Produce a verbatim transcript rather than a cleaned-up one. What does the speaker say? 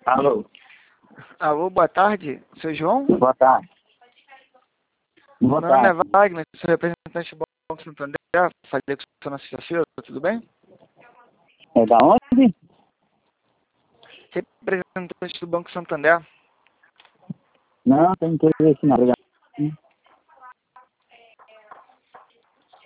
Alô? Alô, boa tarde, seu João? Boa tarde. Boa Meu nome é tarde. Wagner, sou representante do Banco Santander, falei com você na sexta-feira, tudo bem? É da onde? Representante do Banco Santander. Não, tem interesse não, obrigado.